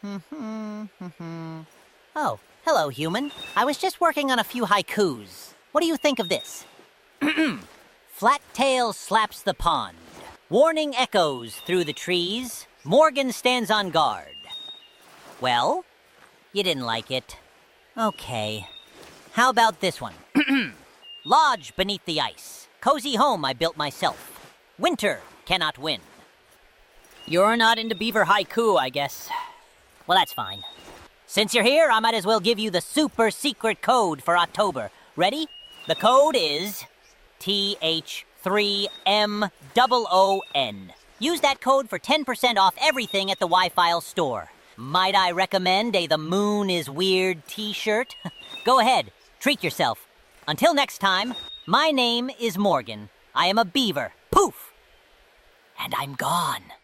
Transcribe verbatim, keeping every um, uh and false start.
Oh, hello, human. I was just working on a few haikus. What do you think of this? Flat tail slaps the pond. Warning echoes through the trees. Morgan stands on guard. Well, you didn't like it. Okay. How about this one? Lodge beneath the ice. Cozy home I built myself. Winter cannot win. You're not into beaver haiku, I guess. Well, that's fine. Since you're here, I might as well give you the super secret code for October. Ready? The code is T H three M O O N. Use that code for ten percent off everything at the Wi-Fi store. Might I recommend a The Moon is Weird t-shirt? Go ahead, treat yourself. Until next time, my name is Morgan. I am a beaver. Poof! And I'm gone.